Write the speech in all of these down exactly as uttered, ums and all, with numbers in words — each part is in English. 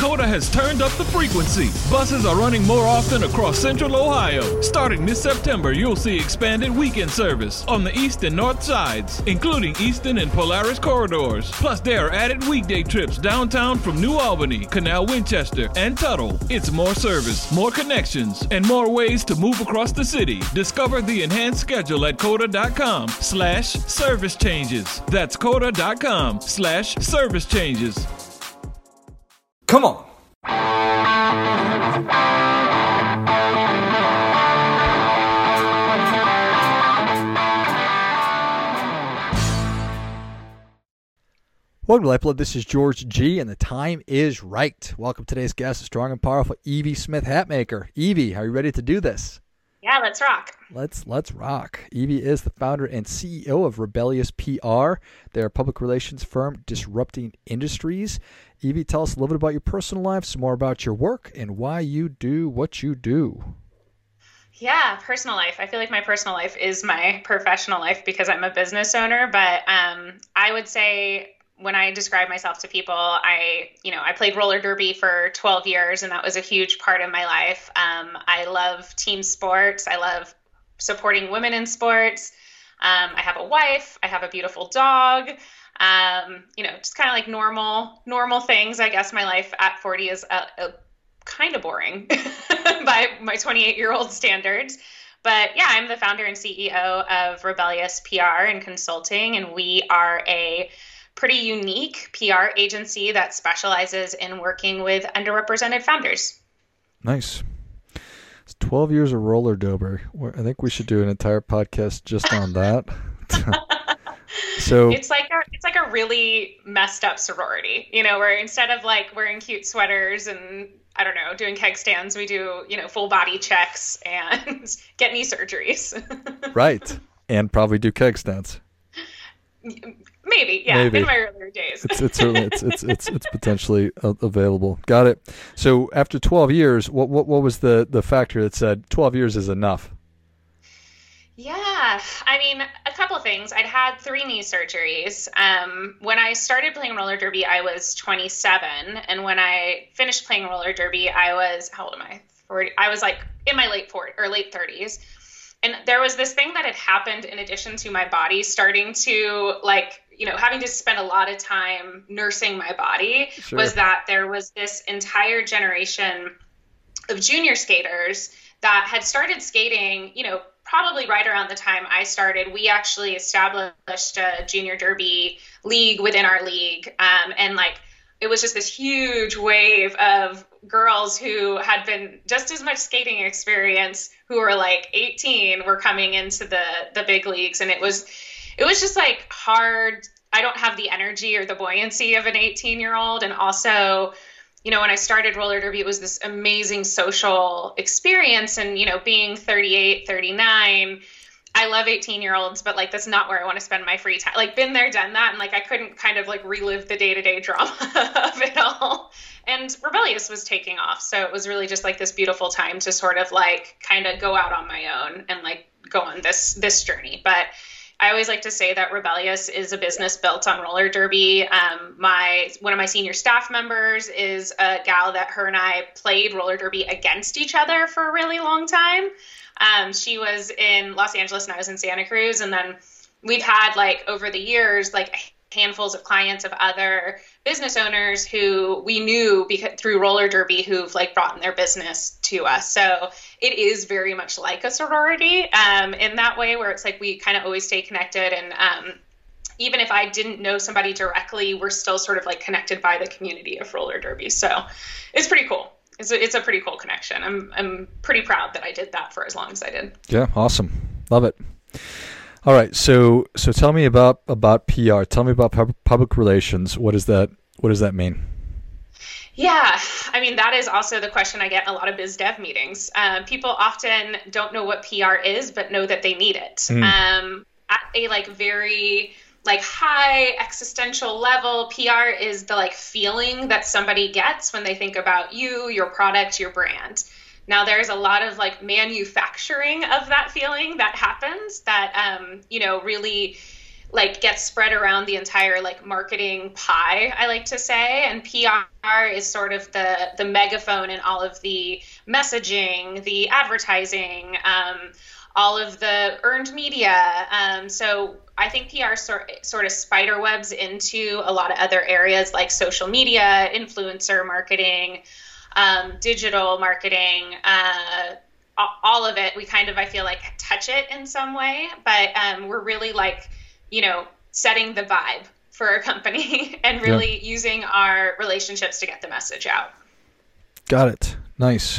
COTA has turned up the frequency. Buses are running more often across Central Ohio. Starting this September, you'll see expanded weekend service on the east and north sides, including Easton and Polaris corridors. Plus, there are added weekday trips downtown from New Albany, Canal Winchester, and Tuttle. It's more service, more connections, and more ways to move across the city. Discover the enhanced schedule at COTA.com slash service changes. That's COTA.com slash service changes. Come on. Welcome to Lifeblood. This is George G, and the time is right. Welcome to today's guest, strong and powerful Evie Smith Hatmaker. Evie, are you ready to do this? Yeah, let's rock. Let's let's rock. Evie is the founder and C E O of Rebellious P R. They're a public relations firm disrupting industries. Evie, tell us a little bit about your personal life, some more about your work, and why you do what you do. Yeah, personal life. I feel like my personal life is my professional life because I'm a business owner. But um, I would say when I describe myself to people, I, you know, I played roller derby for twelve years, and that was a huge part of my life. Um, I love team sports. I love supporting women in sports. Um, I have a wife. I have a beautiful dog. Um, you know, just kind of like normal, normal things. I guess my life at forty is a, a kind of boring by my twenty-eight year old standards. But yeah, I'm the founder and C E O of Rebellious P R and Consulting, and we are a pretty unique P R agency that specializes in working with underrepresented founders. Nice. It's twelve years of roller derby. I think we should do an entire podcast just on that. So it's like a, it's like a really messed up sorority, you know, where instead of like wearing cute sweaters and I don't know, doing keg stands, we do, you know, full body checks and get knee surgeries. Right. And probably do keg stands. Maybe, yeah, Maybe. In my earlier days. it's it's certainly it's it's it's it's potentially available. Got it. So after twelve years, what what what was the the factor that said twelve years is enough? Yeah, I mean, a couple things. I'd had three knee surgeries. Um, when I started playing roller derby, I was twenty-seven, and when I finished playing roller derby, I was how old am I? forty. I was like in my late forties or late thirties. And there was this thing that had happened in addition to my body starting to like, you know, having to spend a lot of time nursing my body. Sure. Was that there was this entire generation of junior skaters that had started skating, you know, probably right around the time I started. We actually established a junior derby league within our league. Um, and like, it was just this huge wave of girls who had been just as much skating experience who were like eighteen were coming into the, the big leagues. And it was, it was just like hard. I don't have the energy or the buoyancy of an eighteen year old. And also, you know, when I started roller derby, it was this amazing social experience. And, you know, being thirty-eight, thirty-nine, I love eighteen year olds, but like, that's not where I want to spend my free time. Like been there, done that. And like, I couldn't kind of like relive the day-to-day drama of it all. And Rebellious was taking off. So it was really just like this beautiful time to sort of like kind of go out on my own and like go on this, this journey. But I always like to say that Rebellious is a business built on roller derby. Um, my one of my senior staff members is a gal that her and I played roller derby against each other for a really long time. Um, she was in Los Angeles and I was in Santa Cruz. And then we've had like over the years, like handfuls of clients of other business owners who we knew because, through roller derby who've like brought in their business to us. So it is very much like a sorority um, in that way where it's like we kind of always stay connected. And um, even if I didn't know somebody directly, we're still sort of like connected by the community of roller derby. So it's pretty cool. It's a, it's a pretty cool connection. I'm I'm pretty proud that I did that for as long as I did. Yeah, awesome. Love it. All right, so so tell me about about P R. Tell me about pub- public relations. What does that what does that mean? Yeah, I mean, that is also the question I get in a lot of biz dev meetings. Uh, people often don't know what P R is, but know that they need it. Mm. Um, at a like very like high existential level, P R is the like feeling that somebody gets when they think about you, your product, your brand. Now, there's a lot of like manufacturing of that feeling that happens that, um, you know, really like gets spread around the entire like marketing pie, I like to say, and P R is sort of the the megaphone in all of the messaging, the advertising, um, all of the earned media. Um, so I think P R sort sort of spider webs into a lot of other areas like social media, influencer marketing, um, digital marketing. Uh, all of it, we kind of, I feel like, touch it in some way, but um, we're really like, you know, setting the vibe for our company and really yeah. using our relationships to get the message out. Got it. Nice.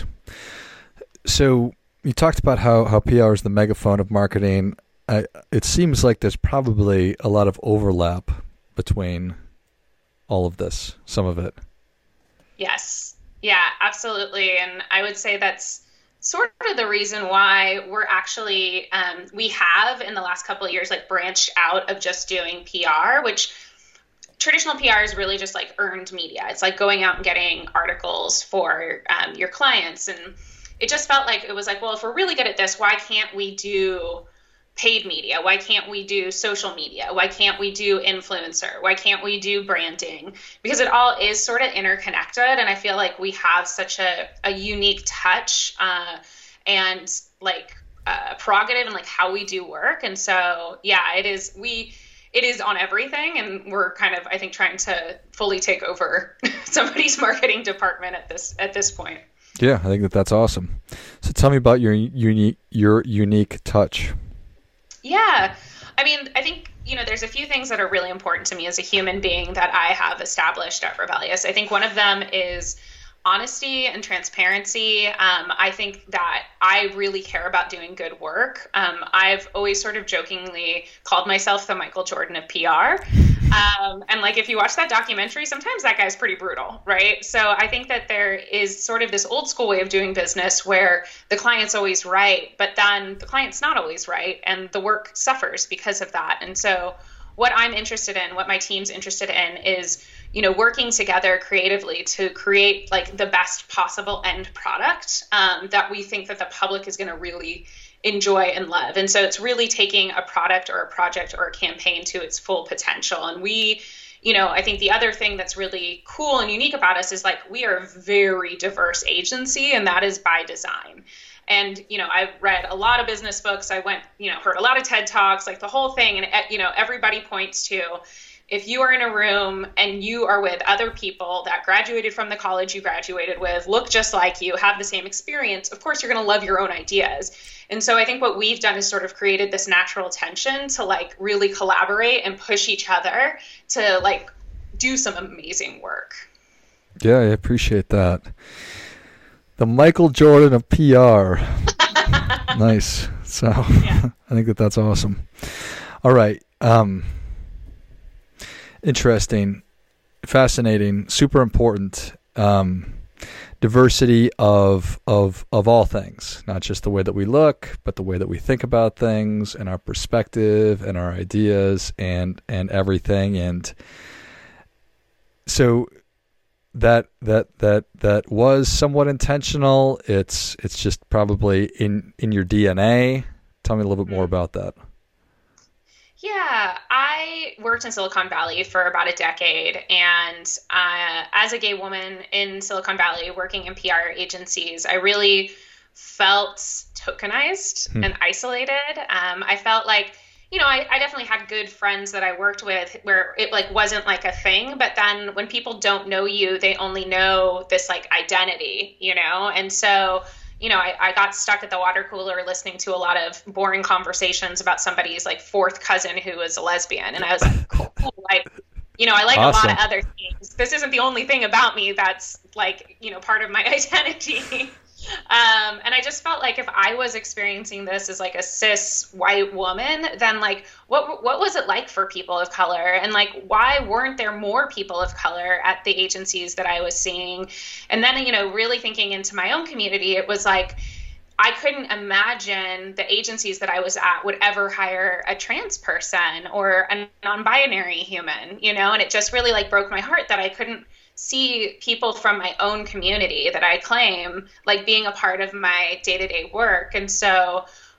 So you talked about how, how P R is the megaphone of marketing. I, it seems like there's probably a lot of overlap between all of this, some of it. Yes. Yeah, absolutely. And I would say that's sort of the reason why we're actually, um, we have in the last couple of years, like branched out of just doing P R, which traditional P R is really just like earned media. It's like going out and getting articles for um, your clients. And it just felt like, it was like, well, if we're really good at this, why can't we do paid media? Why can't we do social media? Why can't we do influencer? Why can't we do branding? Because it all is sort of interconnected. And I feel like we have such a, a unique touch uh, and like uh, prerogative and like how we do work. And so, yeah, it is, we, it is on everything. And we're kind of, I think, trying to fully take over somebody's marketing department at this, at this point. Yeah, I think that that's awesome. So tell me about your unique, your unique touch. Yeah. I mean, I think, you know, there's a few things that are really important to me as a human being that I have established at Rebellious. I think one of them is honesty and transparency. Um, I think that I really care about doing good work. Um, I've always sort of jokingly called myself the Michael Jordan of P R. Um, and like, if you watch that documentary, sometimes that guy's pretty brutal, right? So I think that there is sort of this old school way of doing business where the client's always right, but then the client's not always right. And the work suffers because of that. And so what I'm interested in, what my team's interested in is, you know, working together creatively to create like the best possible end product um, that we think that the public is going to really enjoy and love. And so it's really taking a product or a project or a campaign to its full potential. And we, you know, I think the other thing that's really cool and unique about us is like we are a very diverse agency, and that is by design. And, you know, I've read a lot of business books. I went, you know, heard a lot of TED Talks, like the whole thing. And, you know, everybody points to, if you are in a room and you are with other people that graduated from the college you graduated with, look just like you, have the same experience, of course, you're going to love your own ideas. And so I think what we've done is sort of created this natural tension to like really collaborate and push each other to like do some amazing work. Yeah, I appreciate that. The Michael Jordan of P R. Nice. So yeah. I think that that's awesome. All right. Um, interesting, fascinating, super important. Um, diversity of of of all things, not just the way that we look, but the way that we think about things and our perspective and our ideas and and everything. And so that that that that was somewhat intentional. It's it's just probably in in your D N A. Tell me a little bit more about that. Yeah, I worked in Silicon Valley for about a decade, and uh, as a gay woman in Silicon Valley working in P R agencies, I really felt tokenized hmm. and isolated. Um, I felt like, you know, I, I definitely had good friends that I worked with where it like wasn't like a thing, but then when people don't know you, they only know this like identity, you know, and so you know, I, I got stuck at the water cooler listening to a lot of boring conversations about somebody's like fourth cousin who was a lesbian. And I was like, cool, cool. Like, you know, I like awesome. a lot of other things. This isn't the only thing about me that's like, you know, part of my identity. Um, and I just felt like if I was experiencing this as like a cis white woman, then like, what what was it like for people of color? And like, why weren't there more people of color at the agencies that I was seeing? And then, you know, really thinking into my own community, it was like, I couldn't imagine the agencies that I was at would ever hire a trans person or a non-binary human, you know, and it just really like broke my heart that I couldn't see people from my own community that I claim like being a part of my day-to-day work. And so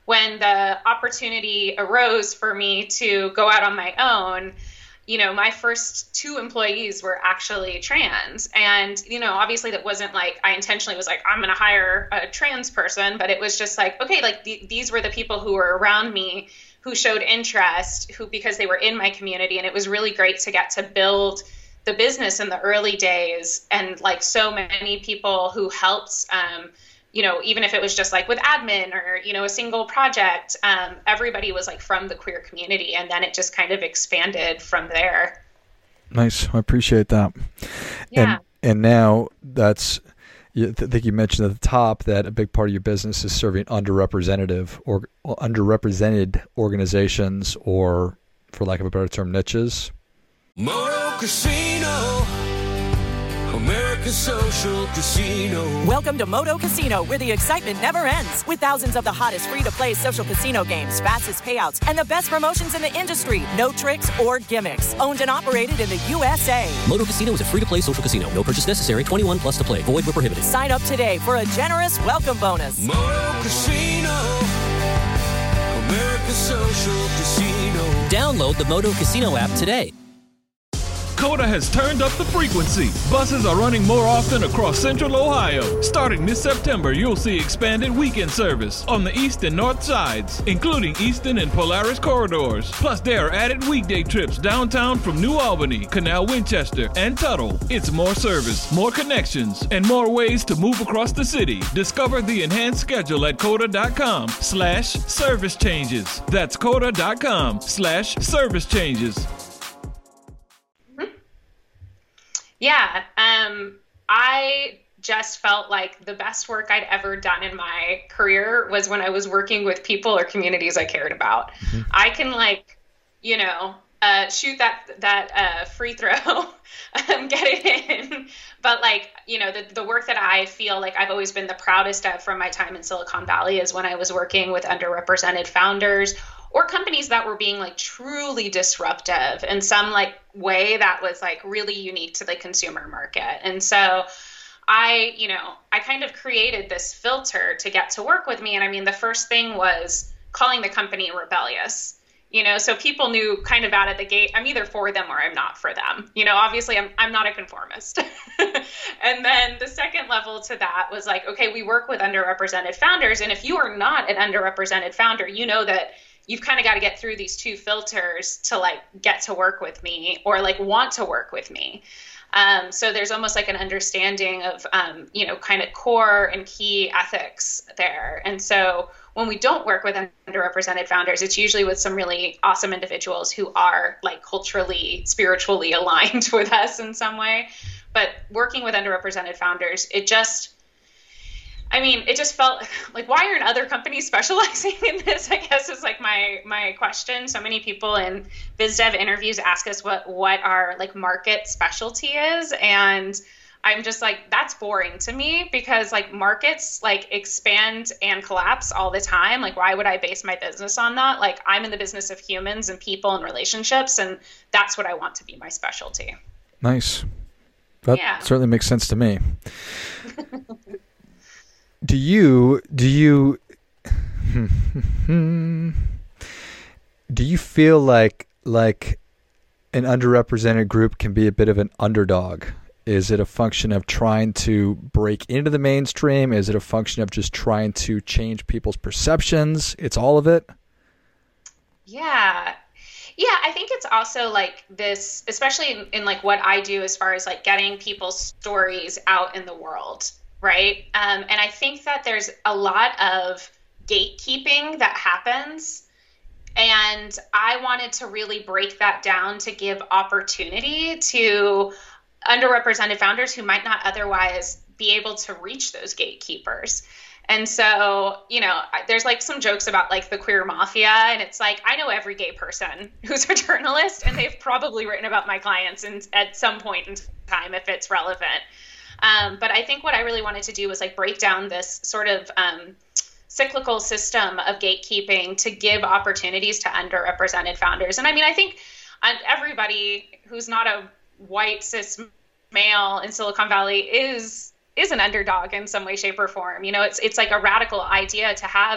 when the opportunity arose for me to go out on my own, you know, my first two employees were actually trans. And, you know, obviously that wasn't like, I intentionally was like, I'm going to hire a trans person, but it was just like, okay, like th- these were the people who were around me who showed interest, who, because they were in my community. And it was really great to get to build the business in the early days. And like so many people who helped, um, you know, even if it was just like with admin or, you know, a single project, um, everybody was like from the queer community. And then it just kind of expanded from there. Nice. I appreciate that. Yeah. And, and now that's, I think you mentioned at the top that a big part of your business is serving underrepresented or underrepresented organizations, or for lack of a better term, niches. Moto Casino, America's social casino. Welcome to Moto Casino, where the excitement never ends. With thousands of the hottest free-to-play social casino games, fastest payouts, and the best promotions in the industry. No tricks or gimmicks. Owned and operated in the U S A. Moto Casino is a free-to-play social casino. No purchase necessary. twenty-one plus to play. Void where prohibited. Sign up today for a generous welcome bonus. Moto Casino, America's social casino. Download the Moto Casino app today. COTA has turned up the frequency. Buses are running more often across Central Ohio. Starting this September, you'll see expanded weekend service on the east and north sides, including Easton and Polaris corridors. Plus, there are added weekday trips downtown from New Albany, Canal Winchester, and Tuttle. It's more service, more connections, and more ways to move across the city. Discover the enhanced schedule at COTA.com slash service changes. That's COTA.com slash service changes. Yeah, um, I just felt like the best work I'd ever done in my career was when I was working with people or communities I cared about. Mm-hmm. I can like, you know, uh, shoot that that uh, free throw, um, get it in. But like, you know, the, the work that I feel like I've always been the proudest of from my time in Silicon Valley is when I was working with underrepresented founders or companies that were being like truly disruptive in some like way that was like really unique to the consumer market. And so I, you know, I kind of created this filter to get to work with me. And I mean, the first thing was calling the company rebellious, you know, so people knew kind of out of the gate, I'm either for them or I'm not for them. You know, obviously I'm, I'm not a conformist. And then the second level to that was like, okay, we work with underrepresented founders. And if you are not an underrepresented founder, you know that you've kind of got to get through these two filters to like get to work with me or like want to work with me. Um, so there's almost like an understanding of, um, you know, kind of core and key ethics there. And so when we don't work with underrepresented founders, it's usually with some really awesome individuals who are like culturally, spiritually aligned with us in some way. But working with underrepresented founders, it just, I mean, it just felt like, why aren't other companies specializing in this? I guess is like my my question. So many people in biz dev interviews ask us what what our like market specialty is, and I'm just like, that's boring to me because like markets like expand and collapse all the time. Like, why would I base my business on that? Like, I'm in the business of humans and people and relationships, and that's what I want to be my specialty. Nice. That yeah. certainly makes sense to me. Do you, do you, do you feel like, like an underrepresented group can be a bit of an underdog? Is it a function of trying to break into the mainstream? Is it a function of just trying to change people's perceptions? It's all of it? Yeah. Yeah, I think it's also like this, especially in, in like what I do as far as like getting people's stories out in the world. Right. Um, and I think that there's a lot of gatekeeping that happens. And I wanted to really break that down to give opportunity to underrepresented founders who might not otherwise be able to reach those gatekeepers. And so, you know, there's like some jokes about like the queer mafia. And it's like, I know every gay person who's a journalist, and they've probably written about my clients in, at some point in time if it's relevant. Um, but I think what I really wanted to do was like break down this sort of um, cyclical system of gatekeeping to give opportunities to underrepresented founders. And I mean, I think everybody who's not a white cis male in Silicon Valley is is an underdog in some way, shape, or form. You know, it's it's like a radical idea to have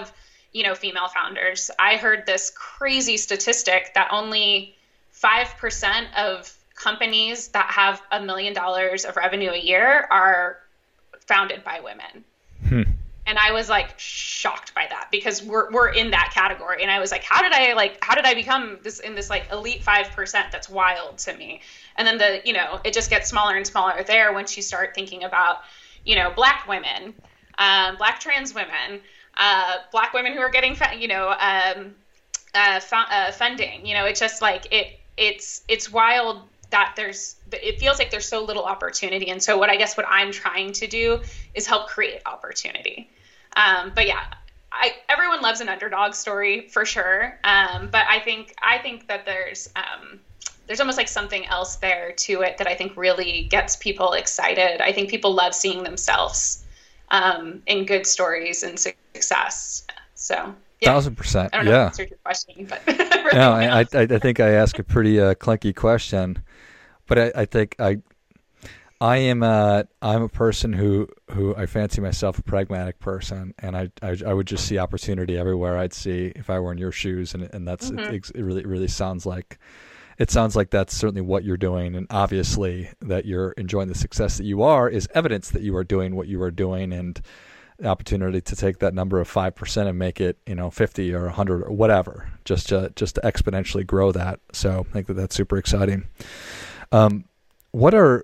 you know, female founders. I heard this crazy statistic that only five percent of companies that have a million dollars of revenue a year are founded by women. Hmm. And I was like shocked by that, because we're we're in that category. And I was like, how did I like how did I become this in this like elite five percent? That's wild to me. And then the, you know, it just gets smaller and smaller there once you start thinking about, you know, Black women, um, Black trans women, uh, Black women who are getting, you know, um, uh, f- uh, funding. You know, it's just like it it's it's wild that there's, it feels like there's so little opportunity. And so what I guess what I'm trying to do is help create opportunity. Um, but yeah, I, everyone loves an underdog story for sure. Um, but I think, I think that there's, um, there's almost like something else there to it that I think really gets people excited. I think people love seeing themselves, um, in good stories and success. So. Yeah. Thousand percent. I don't know yeah. if I answered your question, but really no, I, I, I think I asked a pretty uh, clunky question, but I, I think I, I am a, I'm a person who, who I fancy myself a pragmatic person, and I, I, I would just see opportunity everywhere I'd see if I were in your shoes, and and that's mm-hmm. it, it really, it really sounds like, it sounds like that's certainly what you're doing, and obviously that you're enjoying the success that you are is evidence that you are doing what you are doing, and opportunity to take that number of five percent and make it, you know, fifty or a hundred or whatever, just to, just to exponentially grow that. So I think that that's super exciting. Um, what are,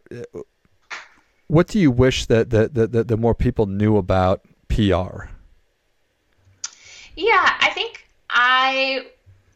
what do you wish that, that, that, that the more people knew about P R? Yeah, I think I,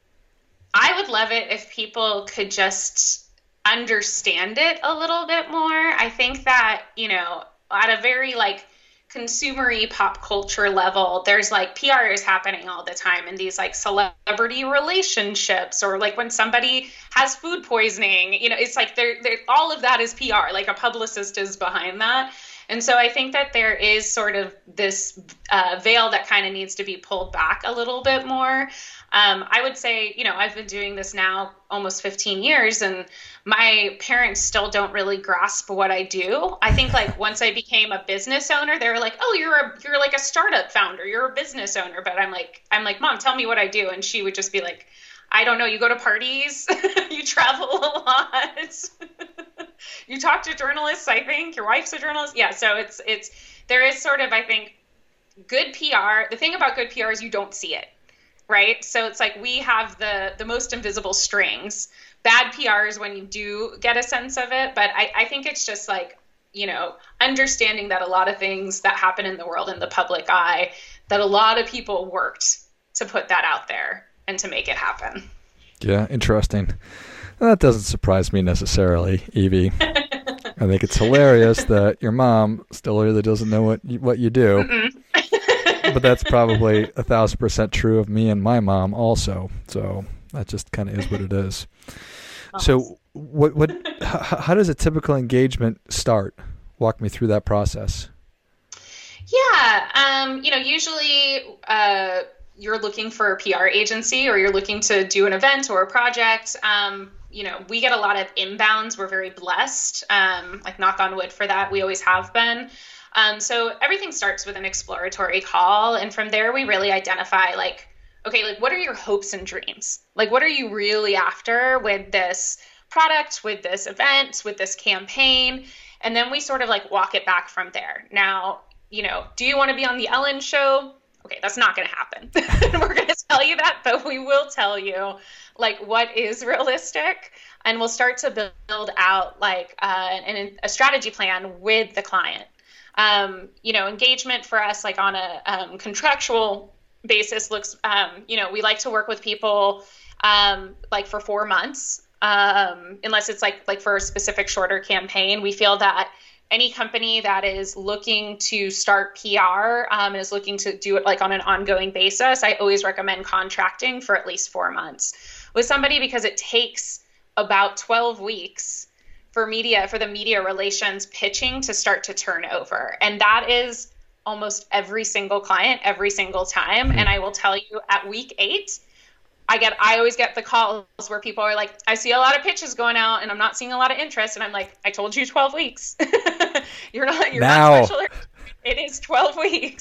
I would love it if people could just understand it a little bit more. I think that, you know, at a very like consumery pop culture level, there's like P R is happening all the time in these like celebrity relationships, or like when somebody has food poisoning, you know, it's like there, there, all of that is P R, like a publicist is behind that. And so I think that there is sort of this uh, veil that kind of needs to be pulled back a little bit more. Um, I would say, you know, I've been doing this now almost fifteen years, and my parents still don't really grasp what I do. I think like once I became a business owner, they were like, oh, you're a, you're like a startup founder, you're a business owner. But I'm like, I'm like, Mom, tell me what I do. And she would just be like, I don't know. You go to parties, you travel a lot. You talk to journalists, I think. Your wife's a journalist. Yeah, so it's, it's, there is sort of, I think, good P R. The thing about good P R is you don't see it, right? So it's like we have the, the most invisible strings. Bad P R is when you do get a sense of it. But I, I think it's just like, you know, understanding that a lot of things that happen in the world in the public eye, that a lot of people worked to put that out there and to make it happen. Yeah, interesting. That doesn't surprise me necessarily, Evie. I think it's hilarious that your mom still really doesn't know what you, what you do. But that's probably a thousand percent true of me and my mom also. So that just kind of is what it is. So what what how, how does a typical engagement start? Walk me through that process. Yeah, um, you know, usually uh, you're looking for a P R agency, or you're looking to do an event or a project. Um, you know, we get a lot of inbounds. We're very blessed. Um, like knock on wood for that. We always have been. Um, so everything starts with an exploratory call. And from there, we really identify like, okay, like what are your hopes and dreams? Like, what are you really after with this product, with this event, with this campaign? And then we sort of like walk it back from there. Now, you know, do you want to be on the Ellen show? Okay, that's not going to happen. We're going to tell you that, but we will tell you like what is realistic, and we'll start to build out like uh, an, a strategy plan with the client. Um, you know, engagement for us, like on a um, contractual basis, looks, um, you know, we like to work with people um, like for four months, um, unless it's like like for a specific shorter campaign. We feel that any company that is looking to start P R um, and is looking to do it like on an ongoing basis, I always recommend contracting for at least four months with somebody, because it takes about twelve weeks for media, for the media relations pitching to start to turn over. And that is almost every single client, every single time. And I will tell you, at week eight, I get, I always get the calls where people are like, I see a lot of pitches going out and I'm not seeing a lot of interest. And I'm like, I told you twelve weeks. You're not, you're now. not special. It is twelve weeks.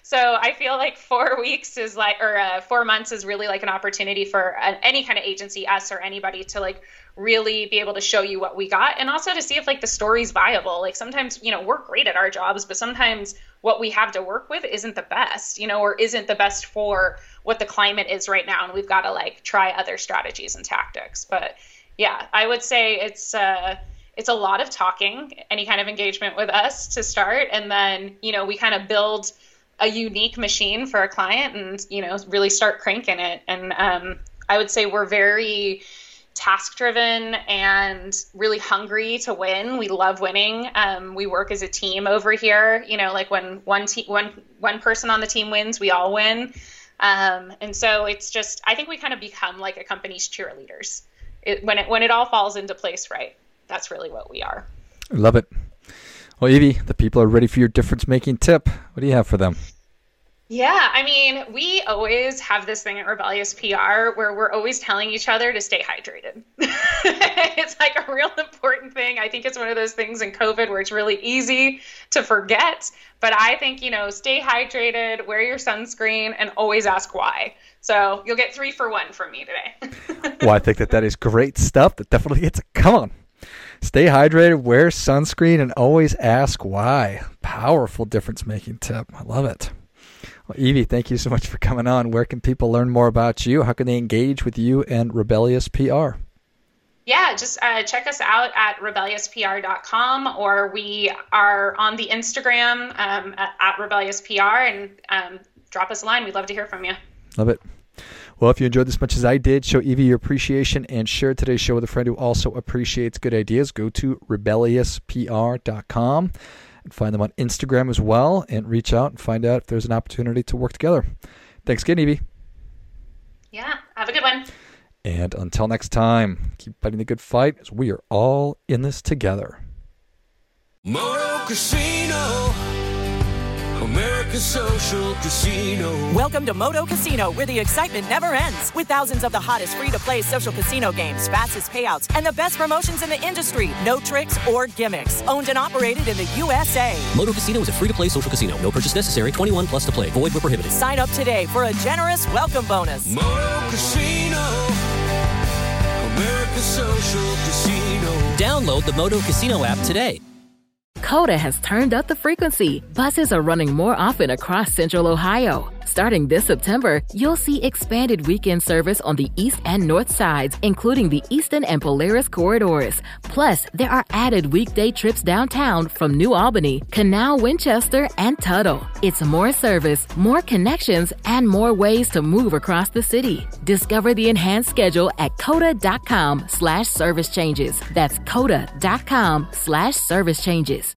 So I feel like four weeks is like, or uh, four months is really like an opportunity for uh, any kind of agency, us or anybody, to like really be able to show you what we got, and also to see if like the story's viable. Like sometimes, you know, we're great at our jobs, but sometimes what we have to work with isn't the best, you know, or isn't the best for what the climate is right now. And we've got to like try other strategies and tactics. But yeah, I would say it's, uh, it's a lot of talking, any kind of engagement with us to start. And then, you know, we kind of build a unique machine for a client and, you know, really start cranking it. And um, I would say we're very task driven and really hungry to win. We love winning. Um, we work as a team over here. You know, like when one te- one one person on the team wins, we all win. Um, and so it's just, I think we kind of become like a company's cheerleaders. It, when it when it all falls into place, right? That's really what we are. I love it. Well, Evie, the people are ready for your difference-making tip. What do you have for them? Yeah, I mean, we always have this thing at Rebellious P R where we're always telling each other to stay hydrated. It's like a real important thing. I think it's one of those things in COVID where it's really easy to forget. But I think, you know, stay hydrated, wear your sunscreen, and always ask why. So you'll get three for one from me today. Well, I think that that is great stuff. That definitely gets a come on. Stay hydrated, wear sunscreen, and always ask why. Powerful difference-making tip. I love it. Well, Evie, thank you so much for coming on. Where can people learn more about you? How can they engage with you and Rebellious P R? Yeah, just uh, check us out at rebellious P R dot com, or we are on the Instagram um, at, at Rebellious P R, and um, drop us a line. We'd love to hear from you. Love it. Well, if you enjoyed this as much as I did, show Evie your appreciation and share today's show with a friend who also appreciates good ideas. Go to rebellious P R dot com and find them on Instagram as well, and reach out and find out if there's an opportunity to work together. Thanks again, Evie. Yeah, have a good one. And until next time, keep fighting the good fight as we are all in this together. Moto Casino, America's social casino. Welcome to Moto Casino, where the excitement never ends. With thousands of the hottest free-to-play social casino games, fastest payouts, and the best promotions in the industry. No tricks or gimmicks. Owned and operated in the U S A. Moto Casino is a free-to-play social casino. No purchase necessary. twenty-one plus to play. Void where prohibited. Sign up today for a generous welcome bonus. Moto Casino, America's social casino. Download the Moto Casino app today. Coda has turned up the frequency. Buses are running more often across Central Ohio. Starting this September, you'll see expanded weekend service on the east and north sides, including the Eastern and Polaris corridors. Plus, there are added weekday trips downtown from New Albany, Canal, Winchester, and Tuttle. It's more service, more connections, and more ways to move across the city. Discover the enhanced schedule at coda.com slash service changes. That's coda.com slash service changes.